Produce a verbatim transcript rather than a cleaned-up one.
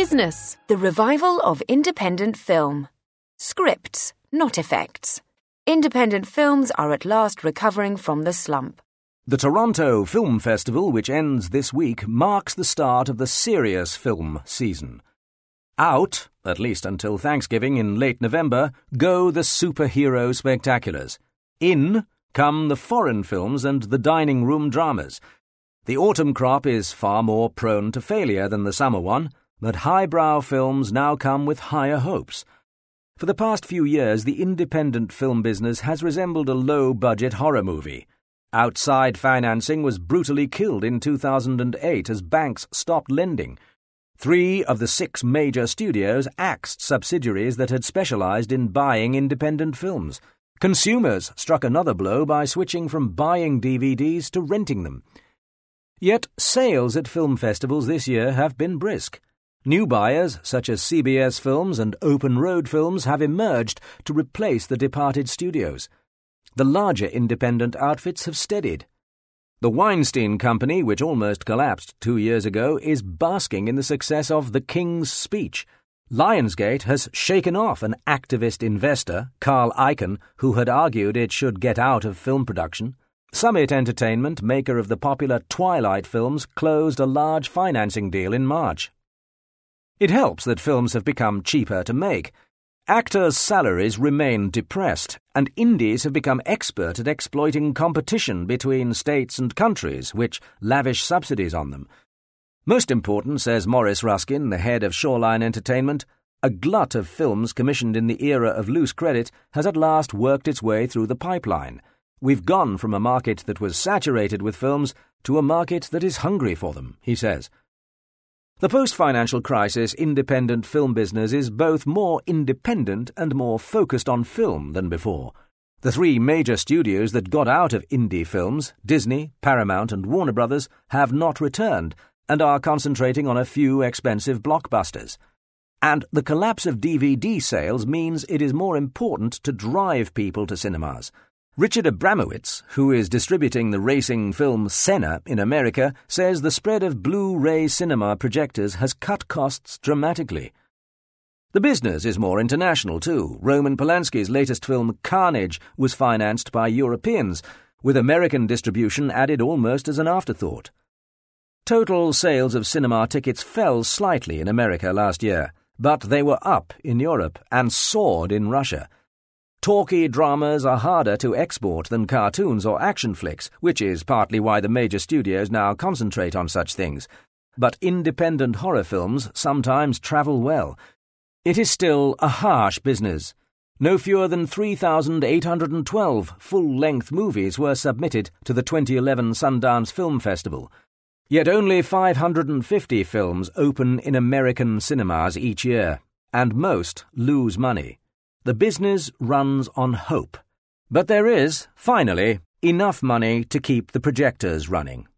Business, the revival of independent film. Scripts, not effects. Independent films are at last recovering from the slump. The Toronto Film Festival, which ends this week, marks the start of the serious film season. Out, at least until Thanksgiving in late November, go the superhero spectaculars. In come the foreign films and the dining room dramas. The autumn crop is far more prone to failure than the summer one, but highbrow films now come with higher hopes. For the past few years, the independent film business has resembled a low-budget horror movie. Outside financing was brutally killed in two thousand eight as banks stopped lending. Three of the six major studios axed subsidiaries that had specialized in buying independent films. Consumers struck another blow by switching from buying D V Ds to renting them. Yet sales at film festivals this year have been brisk. New buyers, such as C B S Films and Open Road Films, have emerged to replace the departed studios. The larger independent outfits have steadied. The Weinstein Company, which almost collapsed two years ago, is basking in the success of The King's Speech. Lionsgate has shaken off an activist investor, Carl Icahn, who had argued it should get out of film production. Summit Entertainment, maker of the popular Twilight films, closed a large financing deal in March. It helps that films have become cheaper to make. Actors' salaries remain depressed, and indies have become expert at exploiting competition between states and countries, which lavish subsidies on them. Most important, says Maurice Ruskin, the head of Shoreline Entertainment, a glut of films commissioned in the era of loose credit has at last worked its way through the pipeline. We've gone from a market that was saturated with films to a market that is hungry for them, he says. The post-financial crisis independent film business is both more independent and more focused on film than before. The three major studios that got out of indie films, Disney, Paramount and Warner Brothers, have not returned and are concentrating on a few expensive blockbusters. And the collapse of D V D sales means it is more important to drive people to cinemas. Richard Abramowitz, who is distributing the racing film Senna in America, says the spread of Blu-ray cinema projectors has cut costs dramatically. The business is more international too. Roman Polanski's latest film Carnage was financed by Europeans, with American distribution added almost as an afterthought. Total sales of cinema tickets fell slightly in America last year, but they were up in Europe and soared in Russia. Talky dramas are harder to export than cartoons or action flicks, which is partly why the major studios now concentrate on such things. But independent horror films sometimes travel well. It is still a harsh business. No fewer than three thousand eight hundred twelve full-length movies were submitted to the twenty eleven Sundance Film Festival. Yet only five hundred fifty films open in American cinemas each year, and most lose money. The business runs on hope. But there is, finally, enough money to keep the projectors running.